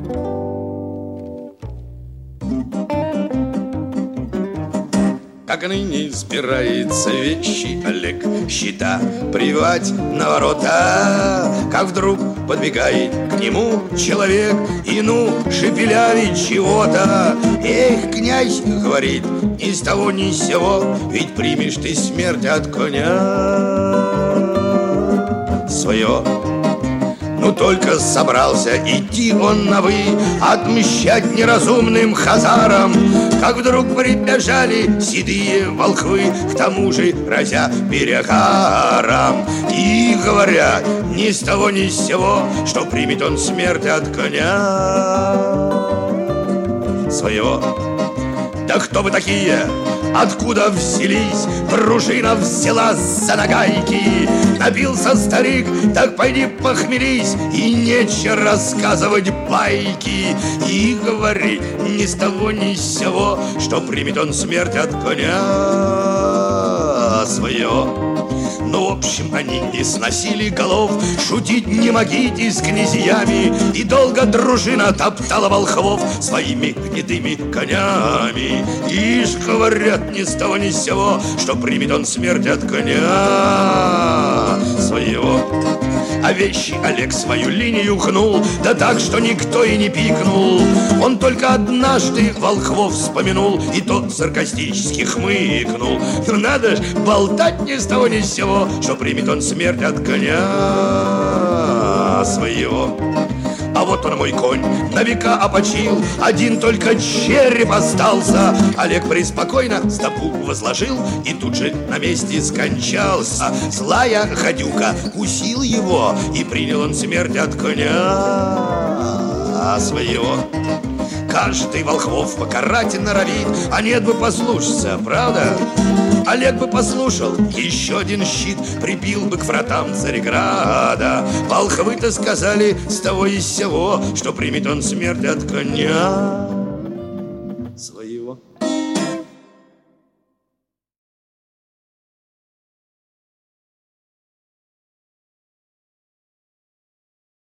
Как ныне избирается вещи Олег, счета привать на ворота, как вдруг подбегает к нему человек и шепелявит чего-то. Эх, князь, говорит, ни с того ни с сего, ведь примешь ты смерть от коня свое. Ну только собрался идти он на «вы», отмщать неразумным хазарам, как вдруг прибежали седые волхвы, к тому же разя перегаром, и говорят ни с того ни с сего, что примет он смерть от коня своего. Да кто вы такие? Откуда взялись? Дружина взяла за нагайки. Напился старик, так пойди похмелись, и нечего рассказывать байки. И говори ни с того ни с сего, что примет он смерть от коня своего. Ну, в общем, они не сносили голов, шутить не могите с князьями, и долго дружина топтала волхвов своими гнедыми конями. Ишь, говорят, ни с того ни с сего, что примет он смерть от коня своего. А вещи Олег свою линию гнул, да так, что никто и не пикнул. Он только однажды волхвов вспомянул, и тот саркастически хмыкнул. Ну надо ж болтать ни с того ни с сего, что примет он смерть от коня своего. А вот он, мой конь, на века опочил, один только череп остался. Олег преспокойно стопу возложил и тут же на месте скончался. Злая гадюка кусил его, и принял он смерть от коня своего. Каждый волхвов покарать норовит, а нет бы послушаться, правда? Олег бы послушал, еще один щит прибил бы к вратам Цареграда. Волхвы-то сказали с того и с сего, что примет он смерть от коня